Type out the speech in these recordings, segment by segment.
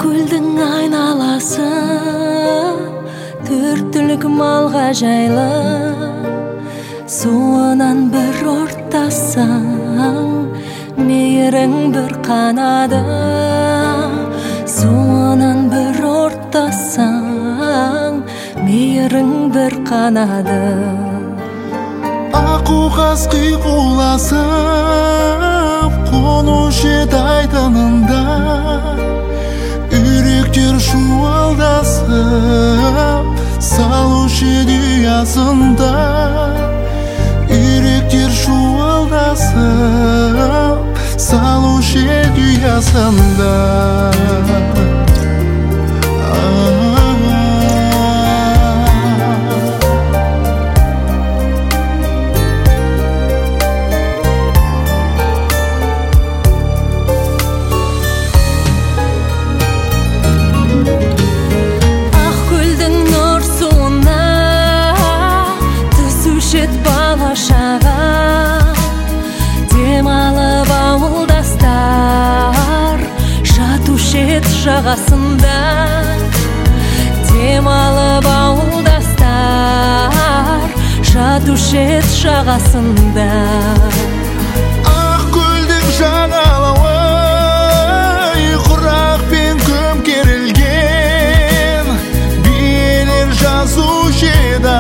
көлдің айналасы төрт түлік малға жайлы, суынан бір ортасаң, мейірің бір қанады. Суынан бір ортасаң, мейірің бір қанады. Аққу қаз қиқуласып, қонушы тайтанында, үйректер шуылдасып, салушы дүясында. Үйректер шуылдасып, салушы дүясында. Демалып ауылдастар жатушы еді жағасында. Демалып ауылдастар жатушы еді жағасында. Ақ көлдің жағалауы құрақ пен көмкерілген, биелер жазушы еді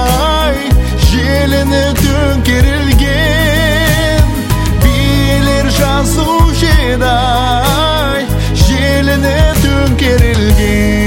желіні төңкерілген. Биелер жазушы еді желіні төңкерілген.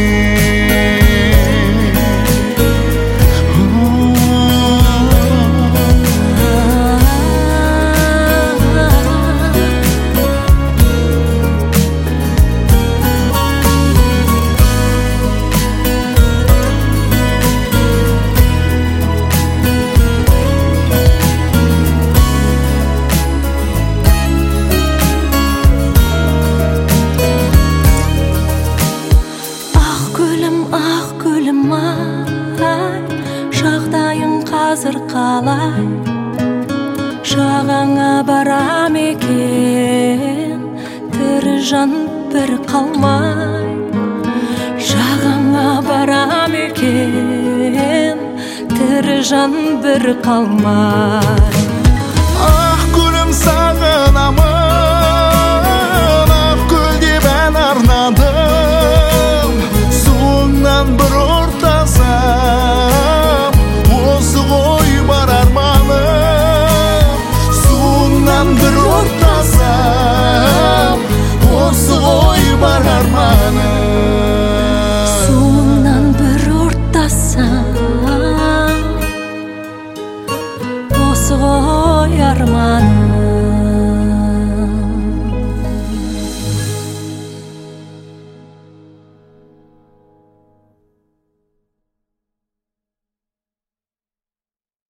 Жағдайың қазір қалай? Жағаңа барам екен, тірі жан бір қалмай. Жағаңа барам екен, тірі жан бір қалмай.